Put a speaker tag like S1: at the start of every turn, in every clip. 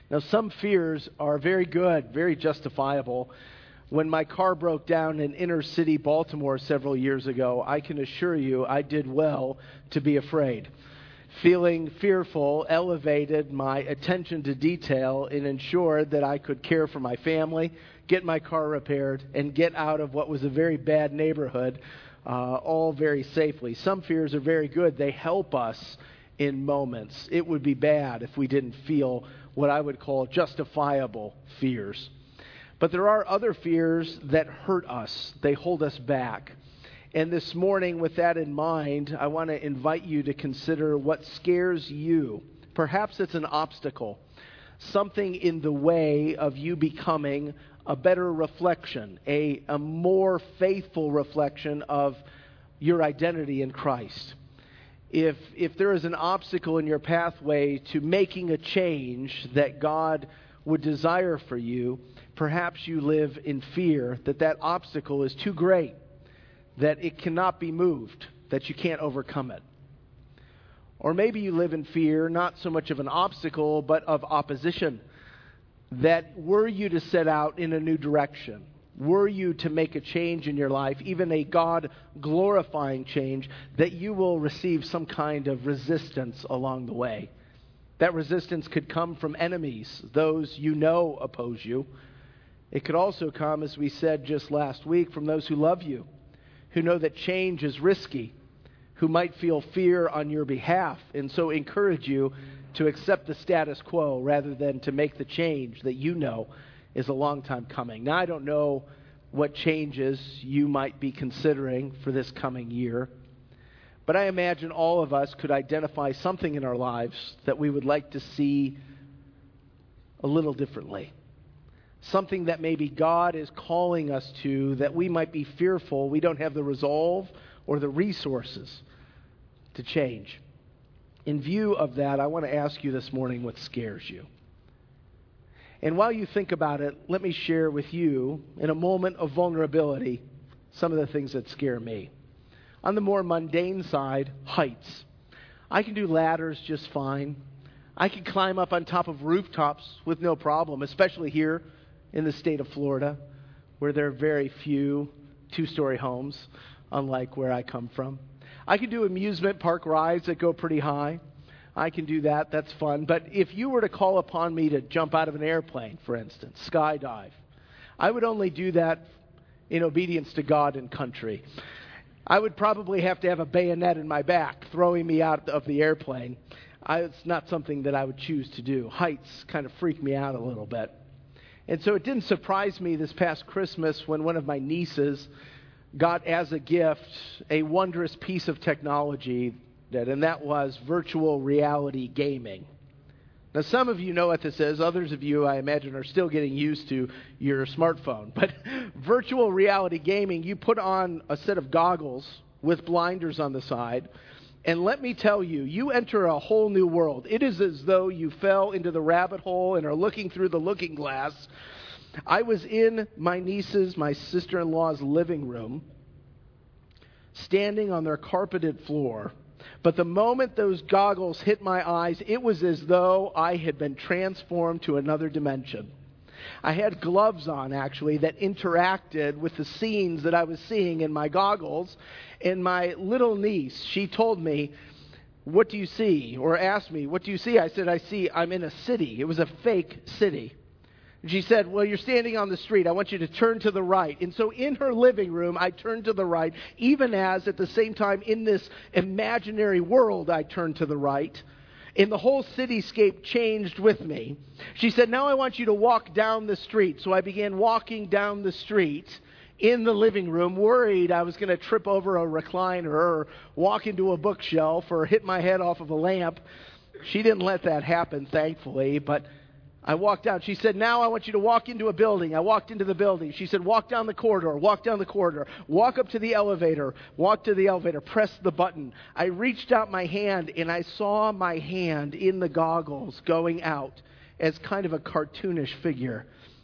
S1: Now, some fears are very good, very justifiable. When my car broke down in inner city Baltimore several years ago, I can assure you I did well to be afraid. Feeling fearful elevated my attention to detail and ensured that I could care for my family, get my car repaired, and get out of what was a very bad neighborhood, all very safely. Some fears are very good. They help us in moments. It would be bad if we didn't feel what I would call justifiable fears. But there are other fears that hurt us. They hold us back. And this morning, with that in mind, I want to invite you to consider what scares you. Perhaps it's an obstacle, something in the way of you becoming a better reflection, a more faithful reflection of your identity in Christ. If there is an obstacle in your pathway to making a change that God would desire for you, perhaps you live in fear that that obstacle is too great, that it cannot be moved, that you can't overcome it. Or maybe you live in fear, not so much of an obstacle, but of opposition, that were you to set out in a new direction, were you to make a change in your life, even a God-glorifying change, that you will receive some kind of resistance along the way. That resistance could come from enemies, those you know oppose you. It could also come, as we said just last week, from those who love you, who know that change is risky, who might feel fear on your behalf, and so encourage you to accept the status quo rather than to make the change that you know is a long time coming. Now, I don't know what changes you might be considering for this coming year, but I imagine all of us could identify something in our lives that we would like to see a little differently. Something that maybe God is calling us to, that we might be fearful we don't have the resolve or the resources to change. In view of that, I want to ask you this morning what scares you. And while you think about it, let me share with you, in a moment of vulnerability, some of the things that scare me. On the more mundane side, heights. I can do ladders just fine. I can climb up on top of rooftops with no problem, especially here in the state of Florida, where there are very few two-story homes, unlike where I come from. I can do amusement park rides that go pretty high. I can do that. That's fun. But if you were to call upon me to jump out of an airplane, for instance, skydive, I would only do that in obedience to God and country. I would probably have to have a bayonet in my back throwing me out of the airplane. It's not something that I would choose to do. Heights kind of freak me out a little bit. And so it didn't surprise me this past Christmas when one of my nieces got as a gift a wondrous piece of technology, and that was virtual reality gaming. Now, some of you know what this is. Others of you, I imagine, are still getting used to your smartphone. But virtual reality gaming, you put on a set of goggles with blinders on the side, and let me tell you, you enter a whole new world. It is as though you fell into the rabbit hole and are looking through the looking glass. I was in my sister-in-law's living room, standing on their carpeted floor. But the moment those goggles hit my eyes, it was as though I had been transformed to another dimension. I had gloves on, actually, that interacted with the scenes that I was seeing in my goggles. And my little niece, she told me, "What do you see?" Or asked me, "What do you see?" I said, I'm in a city. It was a fake city. And she said, "Well, you're standing on the street. I want you to turn to the right." And so in her living room, I turned to the right, even as at the same time in this imaginary world, I turned to the right. And the whole cityscape changed with me. She said, "Now I want you to walk down the street." So I began walking down the street in the living room, worried I was going to trip over a recliner or walk into a bookshelf or hit my head off of a lamp. She didn't let that happen, thankfully, but I walked down. She said, "Now I want you to walk into a building." I walked into the building. She said, "Walk down the corridor, walk down the corridor, walk up to the elevator, walk to the elevator, press the button." I reached out my hand and I saw my hand in the goggles going out as kind of a cartoonish figure.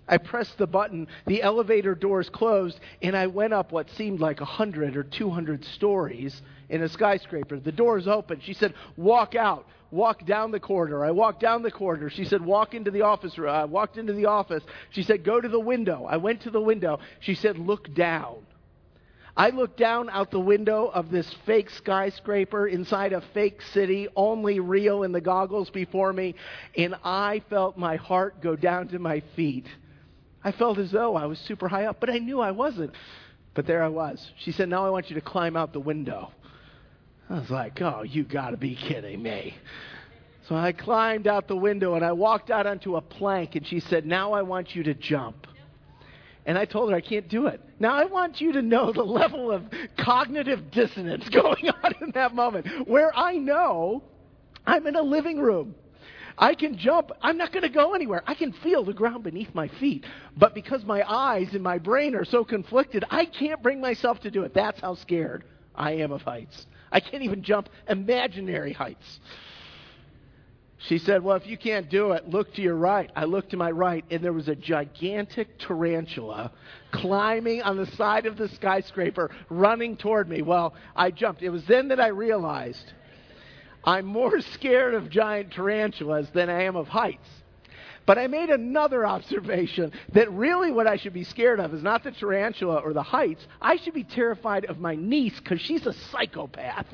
S1: I pressed the button, the elevator doors closed, and I went up what seemed like 100 or 200 stories in a skyscraper. The doors opened. She said, walk out. Walk down the corridor. I walked down the corridor. She said, walk into the office room. I walked into the office. She said, go to the window. I went to the window. She said, look down. I looked down out the window of this fake skyscraper inside a fake city, only real in the goggles before me, and I felt my heart go down to my feet. I felt as though I was super high up, but I knew I wasn't. But there I was. She said, now I want you to climb out the window. I was like, oh, you got to be kidding me. So I climbed out the window and I walked out onto a plank, and she said, now I want you to jump. And I told her I can't do it. Now I want you to know the level of cognitive dissonance going on in that moment, where I know I'm in a living room. I can jump. I'm not going to go anywhere. I can feel the ground beneath my feet. But because my eyes and my brain are so conflicted, I can't bring myself to do it. That's how scared I am of heights. I can't even jump imaginary heights. She said, well, if you can't do it, look to your right. I looked to my right, and there was a gigantic tarantula climbing on the side of the skyscraper, running toward me. Well, I jumped. It was then that I realized I'm more scared of giant tarantulas than I am of heights. But I made another observation that really what I should be scared of is not the tarantula or the heights. I should be terrified of my niece because she's a psychopath.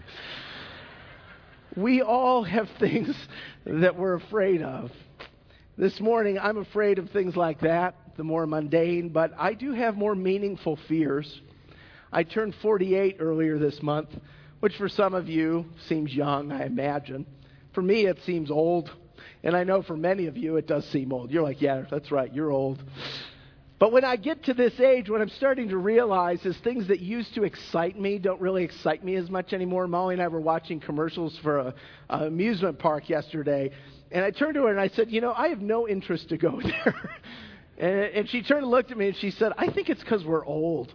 S1: We all have things that we're afraid of. This morning, I'm afraid of things like that, the more mundane, but I do have more meaningful fears. I turned 48 earlier this month, which for some of you seems young, I imagine. For me, it seems old. And I know for many of you, it does seem old. You're like, yeah, that's right, you're old. But when I get to this age, what I'm starting to realize is things that used to excite me don't really excite me as much anymore. Molly and I were watching commercials for an amusement park yesterday. And I turned to her and I said, I have no interest to go there. And she turned and looked at me and she said, I think it's because we're old.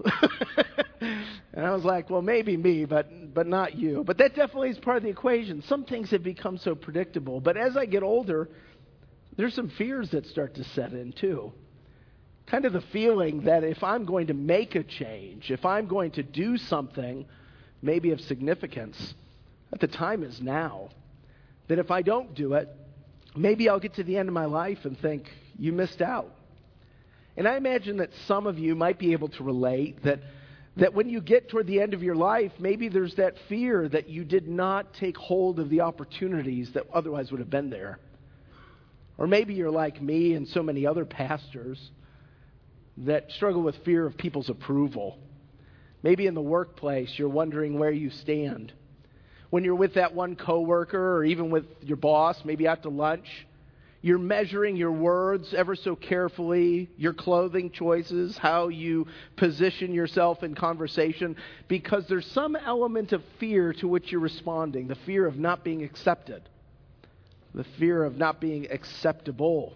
S1: And I was like, well, maybe me, but not you. But that definitely is part of the equation. Some things have become so predictable. But as I get older, there's some fears that start to set in too. Kind of the feeling that if I'm going to make a change, if I'm going to do something maybe of significance, that the time is now. That if I don't do it, maybe I'll get to the end of my life and think, you missed out. And I imagine that some of you might be able to relate that when you get toward the end of your life, maybe there's that fear that you did not take hold of the opportunities that otherwise would have been there. Or maybe you're like me and so many other pastors that struggle with fear of people's approval. Maybe in the workplace, you're wondering where you stand. When you're with that one coworker or even with your boss, maybe out to lunch, you're measuring your words ever so carefully, your clothing choices, how you position yourself in conversation, because there's some element of fear to which you're responding, the fear of not being accepted, the fear of not being acceptable.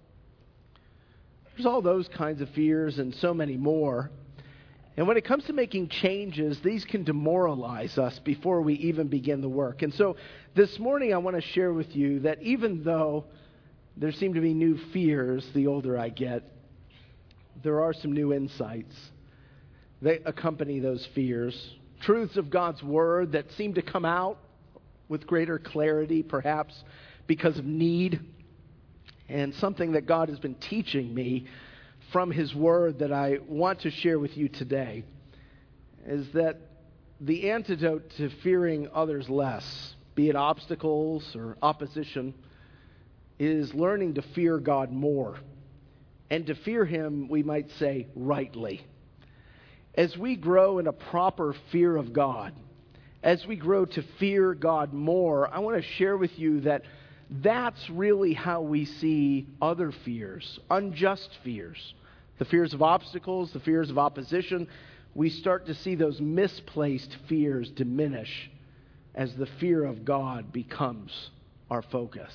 S1: There's all those kinds of fears and so many more. And when it comes to making changes, these can demoralize us before we even begin the work. And so this morning I want to share with you that even though there seem to be new fears the older I get, there are some new insights that accompany those fears. Truths of God's Word that seem to come out with greater clarity, perhaps because of need. And something that God has been teaching me from His Word that I want to share with you today is that the antidote to fearing others less, be it obstacles or opposition, is learning to fear God more. And to fear Him, we might say, rightly. As we grow in a proper fear of God, as we grow to fear God more, I want to share with you that that's really how we see other fears, unjust fears. The fears of obstacles, the fears of opposition. We start to see those misplaced fears diminish as the fear of God becomes our focus.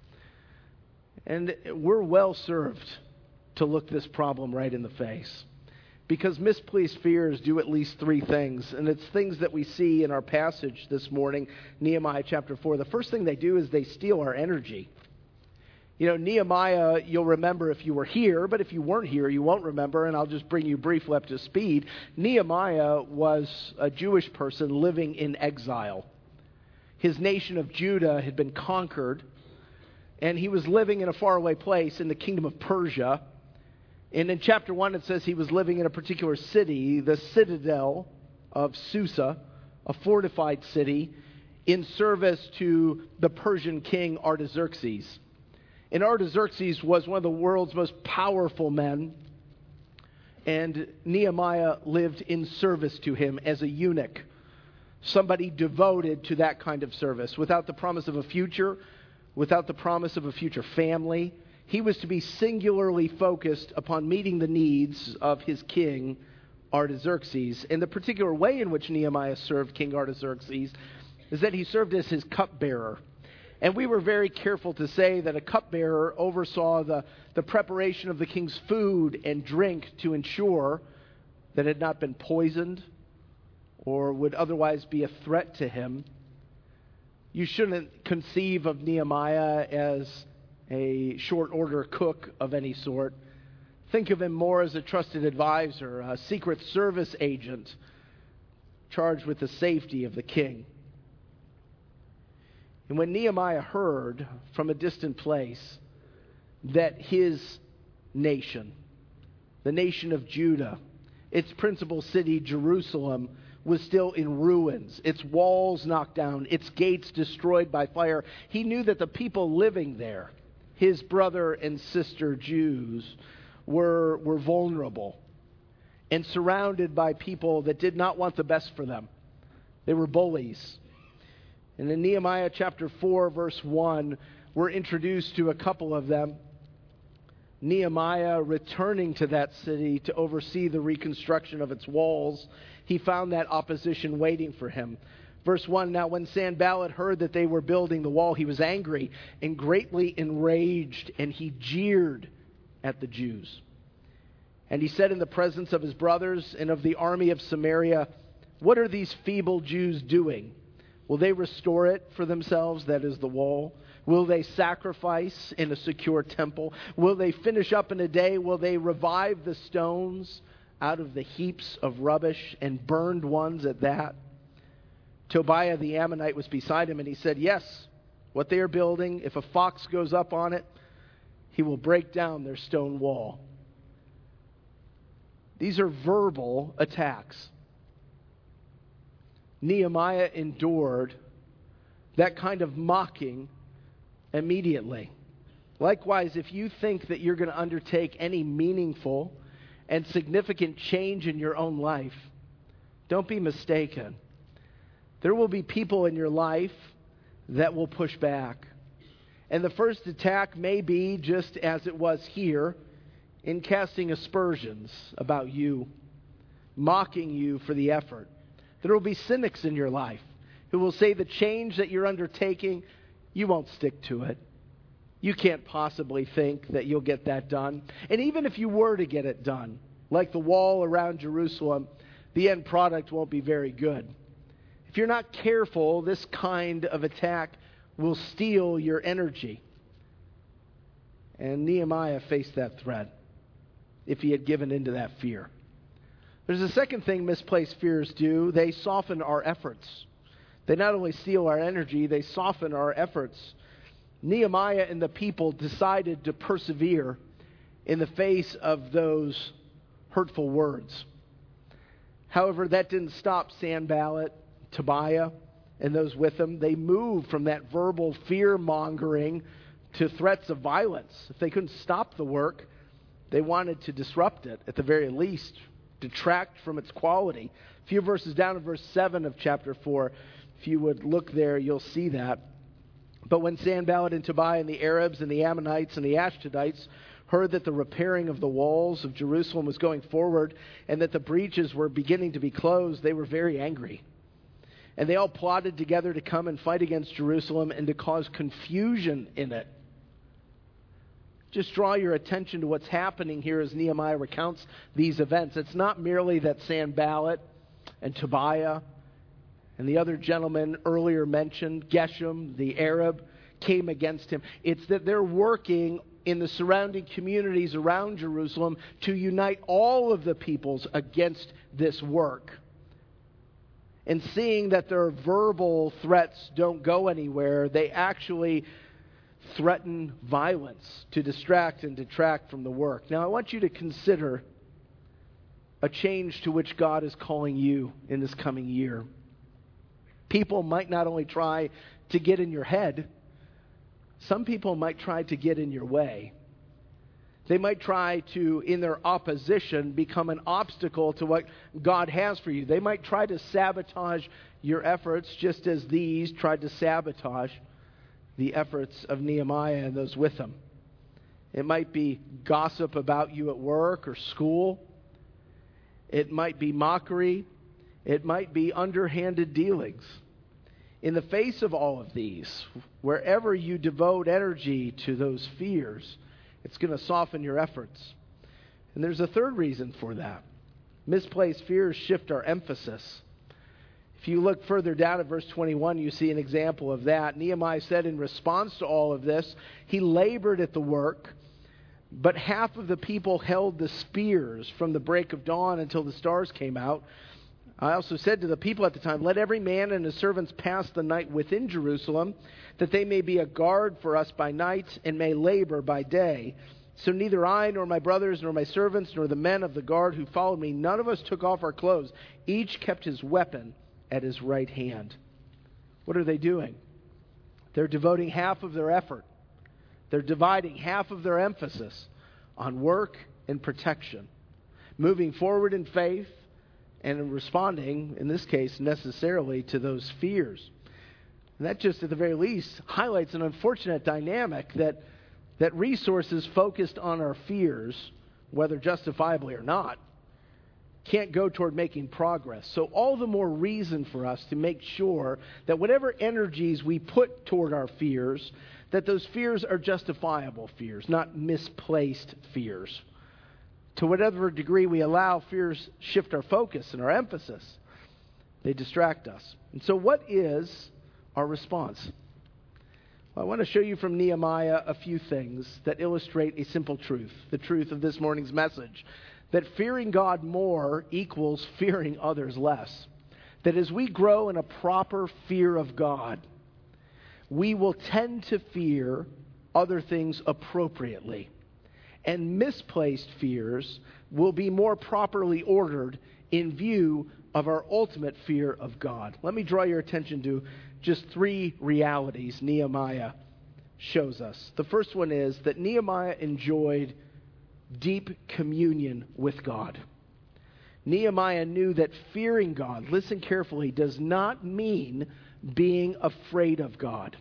S1: And we're well served to look this problem right in the face. Because misplaced fears do at least three things. And it's things that we see in our passage this morning, Nehemiah chapter 4. The first thing they do is they steal our energy. You know, Nehemiah, you'll remember if you were here, but if you weren't here, you won't remember, and I'll just bring you briefly up to speed. Nehemiah was a Jewish person living in exile. His nation of Judah had been conquered, and he was living in a faraway place in the kingdom of Persia. And in chapter 1, it says he was living in a particular city, the citadel of Susa, a fortified city, in service to the Persian king Artaxerxes. And Artaxerxes was one of the world's most powerful men, and Nehemiah lived in service to him as a eunuch, somebody devoted to that kind of service. Without the promise of a future, without the promise of a future family, he was to be singularly focused upon meeting the needs of his king, Artaxerxes. And the particular way in which Nehemiah served King Artaxerxes is that he served as his cupbearer. And we were very careful to say that a cupbearer oversaw the preparation of the king's food and drink to ensure that it had not been poisoned or would otherwise be a threat to him. You shouldn't conceive of Nehemiah as a short order cook of any sort. Think of him more as a trusted advisor, a secret service agent charged with the safety of the king. And when Nehemiah heard from a distant place that his nation, the nation of Judah, its principal city, Jerusalem, was still in ruins, its walls knocked down, its gates destroyed by fire, he knew that the people living there, his brother and sister Jews, were vulnerable and surrounded by people that did not want the best for them. They were bullies. And in Nehemiah chapter 4, verse 1, we're introduced to a couple of them. Nehemiah returning to that city to oversee the reconstruction of its walls, he found that opposition waiting for him. Verse 1, now when Sanballat heard that they were building the wall, he was angry and greatly enraged, and he jeered at the Jews. And he said in the presence of his brothers and of the army of Samaria, what are these feeble Jews doing? Will they restore it for themselves, that is the wall? Will they sacrifice in a secure temple? Will they finish up in a day? Will they revive the stones out of the heaps of rubbish, and burned ones at that? Tobiah the Ammonite was beside him, and he said, yes, what they are building, if a fox goes up on it, he will break down their stone wall. These are verbal attacks. Nehemiah endured that kind of mocking immediately. Likewise, if you think that you're going to undertake any meaningful and significant change in your own life, don't be mistaken. There will be people in your life that will push back. And the first attack may be, just as it was here, in casting aspersions about you, mocking you for the effort. There will be cynics in your life who will say the change that you're undertaking, you won't stick to it. You can't possibly think that you'll get that done. And even if you were to get it done, like the wall around Jerusalem, the end product won't be very good. If you're not careful, this kind of attack will steal your energy. And Nehemiah faced that threat if he had given into that fear. There's a second thing misplaced fears do. They soften our efforts. They not only steal our energy, they soften our efforts. Nehemiah and the people decided to persevere in the face of those hurtful words. However, that didn't stop Sanballat, Tobiah, and those with them. They moved from that verbal fear-mongering to threats of violence. If they couldn't stop the work, they wanted to disrupt it, at the very least, detract from its quality. A few verses down in verse 7 of chapter 4, if you would look there, you'll see that. But when Sanballat and Tobiah and the Arabs and the Ammonites and the Ashdodites heard that the repairing of the walls of Jerusalem was going forward and that the breaches were beginning to be closed, they were very angry. And they all plotted together to come and fight against Jerusalem and to cause confusion in it. Just draw your attention to what's happening here as Nehemiah recounts these events. It's not merely that Sanballat and Tobiah and the other gentleman earlier mentioned, Geshem, the Arab, came against him. It's that they're working in the surrounding communities around Jerusalem to unite all of the peoples against this work. And seeing that their verbal threats don't go anywhere, they actually threaten violence to distract and detract from the work. Now, I want you to consider a change to which God is calling you in this coming year. People might not only try to get in your head, some people might try to get in your way. They might try to, in their opposition, become an obstacle to what God has for you. They might try to sabotage your efforts, just as these tried to sabotage the efforts of Nehemiah and those with him. It might be gossip about you at work or school. It might be mockery. It might be underhanded dealings. In the face of all of these, wherever you devote energy to those fears, it's going to soften your efforts. And there's a third reason for that. Misplaced fears shift our emphasis. If you look further down at verse 21, you see an example of that. Nehemiah said in response to all of this, he labored at the work, but half of the people held the spears from the break of dawn until the stars came out. I also said to the people at the time, let every man and his servants pass the night within Jerusalem, that they may be a guard for us by night and may labor by day. So neither I, nor my brothers, nor my servants, nor the men of the guard who followed me, none of us took off our clothes. Each kept his weapon at his right hand. What are they doing? They're devoting half of their effort. They're dividing half of their emphasis on work and protection, moving forward in faith and in responding, in this case, necessarily to those fears. And that just at the very least highlights an unfortunate dynamic that resources focused on our fears, whether justifiably or not, can't go toward making progress. So all the more reason for us to make sure that whatever energies we put toward our fears, that those fears are justifiable fears, not misplaced fears. To whatever degree we allow fears shift our focus and our emphasis, they distract us. And so what is our response? Well, I want to show you from Nehemiah a few things that illustrate a simple truth, the truth of this morning's message, that fearing God more equals fearing others less. That as we grow in a proper fear of God, we will tend to fear other things appropriately. And misplaced fears will be more properly ordered in view of our ultimate fear of God. Let me draw your attention to just three realities Nehemiah shows us. The first one is that Nehemiah enjoyed deep communion with God. Nehemiah knew that fearing God, listen carefully, does not mean being afraid of God.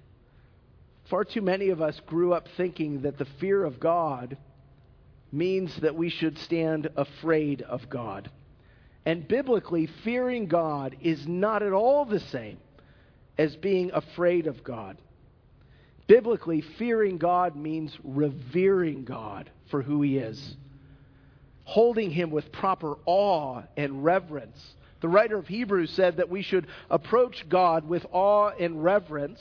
S1: Far too many of us grew up thinking that the fear of God means that we should stand afraid of God. And biblically, fearing God is not at all the same as being afraid of God. Biblically, fearing God means revering God for who He is, holding Him with proper awe and reverence. The writer of Hebrews said that we should approach God with awe and reverence.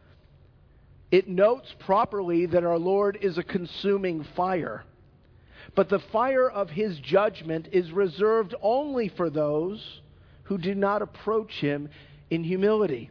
S1: It notes properly that our Lord is a consuming fire. But the fire of His judgment is reserved only for those who do not approach Him in humility.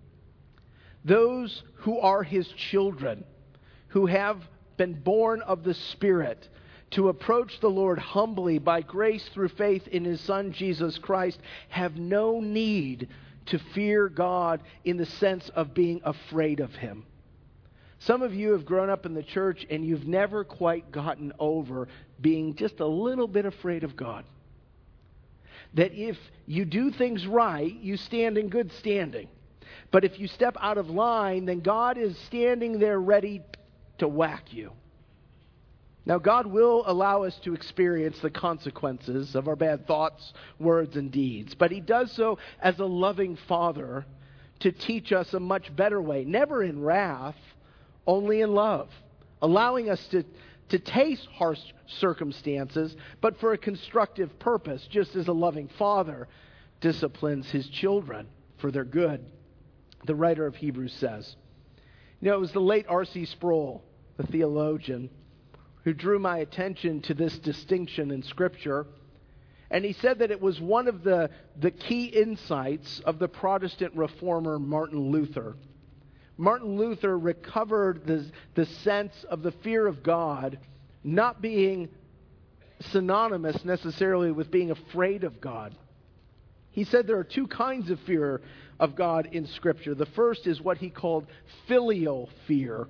S1: Those who are His children, who have been born of the Spirit, to approach the Lord humbly by grace through faith in His Son Jesus Christ, have no need to fear God in the sense of being afraid of Him. Some of you have grown up in the church and you've never quite gotten over being just a little bit afraid of God. That if you do things right, you stand in good standing. But if you step out of line, then God is standing there ready to whack you. Now, God will allow us to experience the consequences of our bad thoughts, words, and deeds. But He does so as a loving Father to teach us a much better way. Never in wrath, only in love. Allowing us to taste harsh circumstances, but for a constructive purpose, just as a loving Father disciplines His children for their good, the writer of Hebrews says. It was the late R.C. Sproul, the theologian, who drew my attention to this distinction in Scripture. And he said that it was one of the key insights of the Protestant reformer Martin Luther. Martin Luther recovered the sense of the fear of God not being synonymous necessarily with being afraid of God. He said there are two kinds of fear of God in Scripture. The first is what he called filial fear.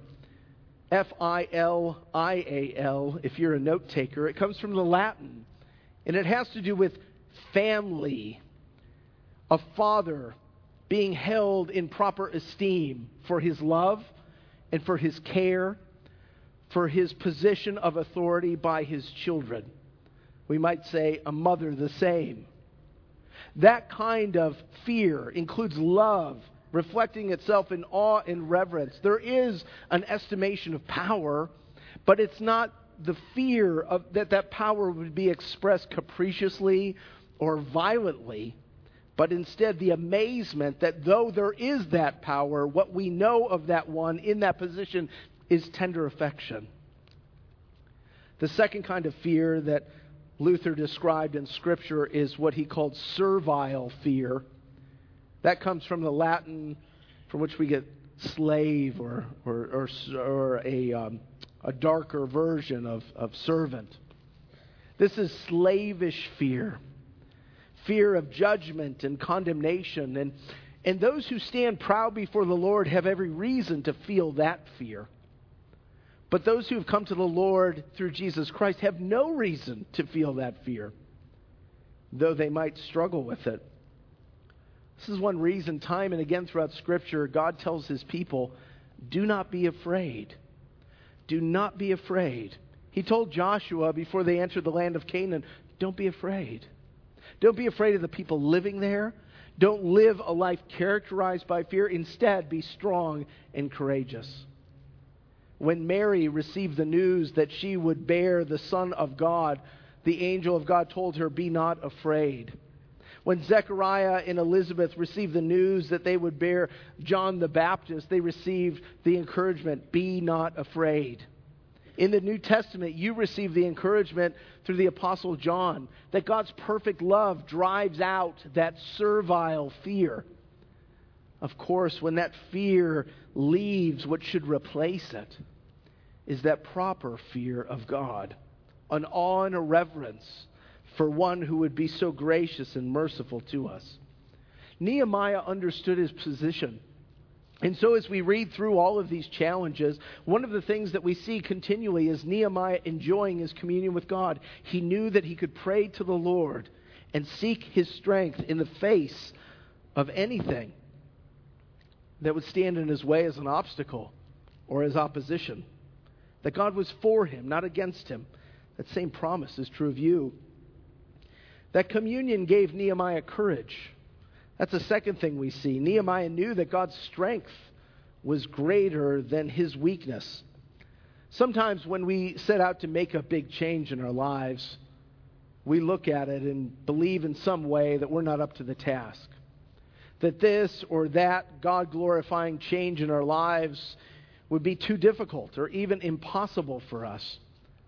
S1: F-I-L-I-A-L, if you're a note taker. It comes from the Latin, and it has to do with family, a father being held in proper esteem for his love and for his care, for his position of authority by his children. We might say a mother the same. That kind of fear includes love, reflecting itself in awe and reverence. There is an estimation of power, but it's not the fear of that power would be expressed capriciously or violently, but instead the amazement that though there is that power, what we know of that one in that position is tender affection. The second kind of fear that Luther described in Scripture is what he called servile fear. That comes from the Latin, from which we get slave or a darker version of servant. This is slavish fear. Fear of judgment and condemnation. And those who stand proud before the Lord have every reason to feel that fear. But those who have come to the Lord through Jesus Christ have no reason to feel that fear, though they might struggle with it. This is one reason, time and again throughout Scripture, God tells His people, do not be afraid. Do not be afraid. He told Joshua before they entered the land of Canaan, don't be afraid. Don't be afraid of the people living there. Don't live a life characterized by fear. Instead, be strong and courageous. When Mary received the news that she would bear the Son of God, the angel of God told her, be not afraid. When Zechariah and Elizabeth received the news that they would bear John the Baptist, they received the encouragement, be not afraid. In the New Testament, you receive the encouragement through the Apostle John that God's perfect love drives out that servile fear. Of course, when that fear leaves, what should replace it is that proper fear of God, an awe and a reverence for one who would be so gracious and merciful to us. Nehemiah understood his position. And so as we read through all of these challenges, one of the things that we see continually is Nehemiah enjoying his communion with God. He knew that he could pray to the Lord and seek His strength in the face of anything that would stand in his way as an obstacle or as opposition. That God was for him, not against him. That same promise is true of you. That communion gave Nehemiah courage. That's the second thing we see. Nehemiah knew that God's strength was greater than his weakness. Sometimes when we set out to make a big change in our lives, we look at it and believe in some way that we're not up to the task. That this or that God-glorifying change in our lives would be too difficult or even impossible for us.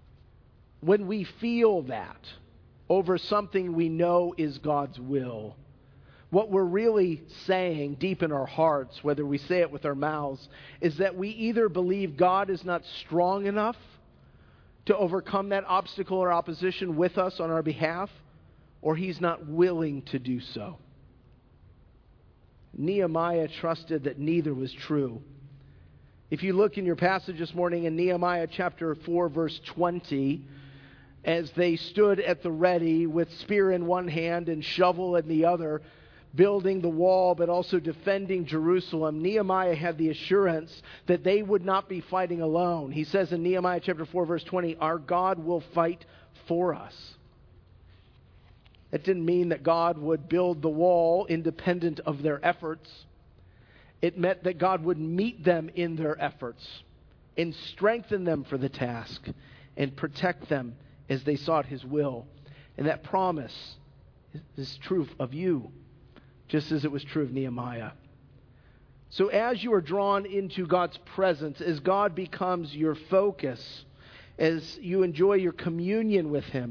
S1: When we feel that over something we know is God's will, what we're really saying deep in our hearts, whether we say it with our mouths, is that we either believe God is not strong enough to overcome that obstacle or opposition with us on our behalf, or He's not willing to do so. Nehemiah trusted that neither was true. If you look in your passage this morning in Nehemiah chapter 4, verse 20, as they stood at the ready with spear in one hand and shovel in the other, building the wall but also defending Jerusalem, Nehemiah had the assurance that they would not be fighting alone. He says in Nehemiah chapter 4, verse 20, our God will fight for us. It didn't mean that God would build the wall independent of their efforts. It meant that God would meet them in their efforts and strengthen them for the task and protect them as they sought His will. And that promise is true of you, just as it was true of Nehemiah. So as you are drawn into God's presence, as God becomes your focus, as you enjoy your communion with Him,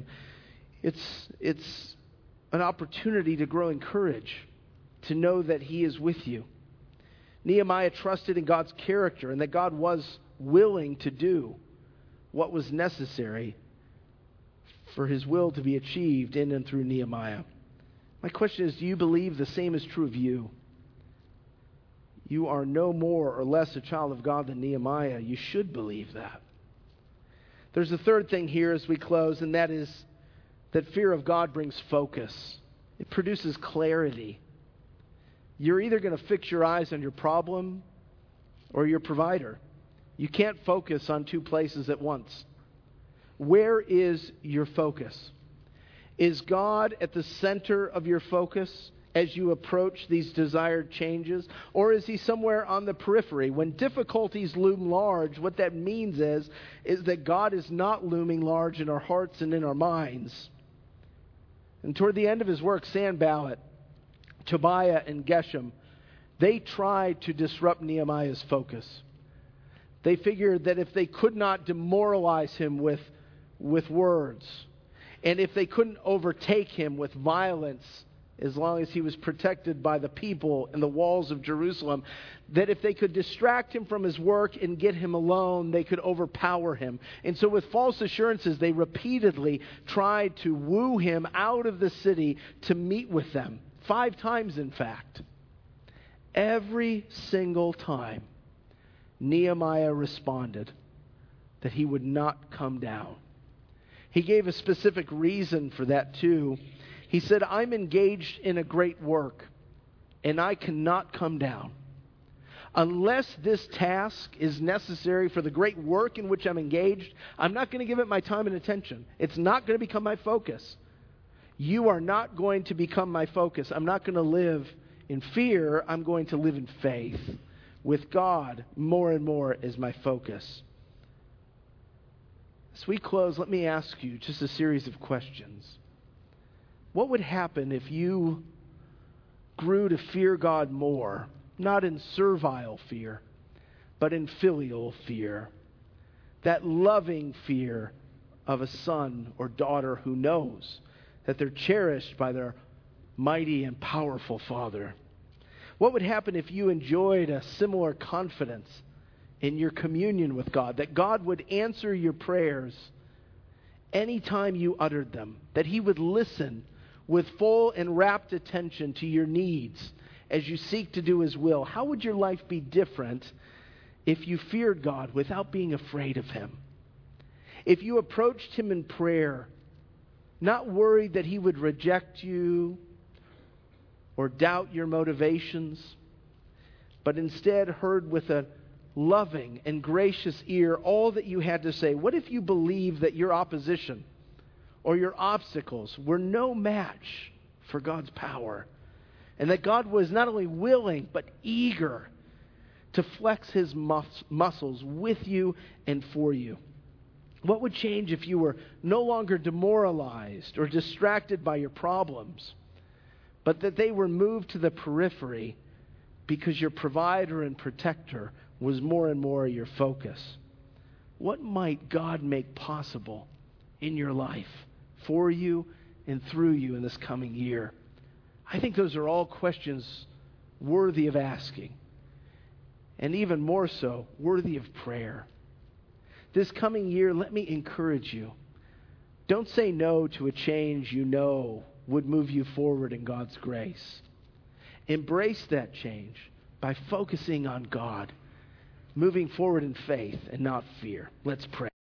S1: it's an opportunity to grow in courage, to know that He is with you. Nehemiah trusted in God's character and that God was willing to do what was necessary for His will to be achieved in and through Nehemiah. My question is, do you believe the same is true of you? You are no more or less a child of God than Nehemiah. You should believe that. There's a third thing here as we close, and that is that fear of God brings focus. It produces clarity. You're either going to fix your eyes on your problem or your provider. You can't focus on two places at once. Where is your focus? Is God at the center of your focus as you approach these desired changes? Or is He somewhere on the periphery? When difficulties loom large, what that means is that God is not looming large in our hearts and in our minds. And toward the end of his work, Sanballat, Tobiah, and Geshem, they tried to disrupt Nehemiah's focus. They figured that if they could not demoralize him with words, and if they couldn't overtake him with violence, as long as he was protected by the people and the walls of Jerusalem, that if they could distract him from his work and get him alone, they could overpower him. And so with false assurances, they repeatedly tried to woo him out of the city to meet with them. 5 times, in fact. Every single time, Nehemiah responded that he would not come down. He gave a specific reason for that too. He said, I'm engaged in a great work, and I cannot come down. Unless this task is necessary for the great work in which I'm engaged, I'm not going to give it my time and attention. It's not going to become my focus. You are not going to become my focus. I'm not going to live in fear. I'm going to live in faith, with God more and more as my focus. As we close, let me ask you just a series of questions. What would happen if you grew to fear God more, not in servile fear, but in filial fear? That loving fear of a son or daughter who knows that they're cherished by their mighty and powerful Father. What would happen if you enjoyed a similar confidence in your communion with God, that God would answer your prayers anytime you uttered them, that He would listen with full and rapt attention to your needs as you seek to do His will? How would your life be different if you feared God without being afraid of Him? If you approached Him in prayer, not worried that He would reject you or doubt your motivations, but instead heard with a loving and gracious ear all that you had to say. What if you believed that your opposition or your obstacles were no match for God's power, and that God was not only willing but eager to flex His muscles with you and for you? What would change if you were no longer demoralized or distracted by your problems, but that they were moved to the periphery because your provider and protector was more and more your focus? What might God make possible in your life, for you and through you in this coming year? I think those are all questions worthy of asking, and even more so, worthy of prayer. This coming year, let me encourage you. Don't say no to a change you know would move you forward in God's grace. Embrace that change by focusing on God, moving forward in faith and not fear. Let's pray.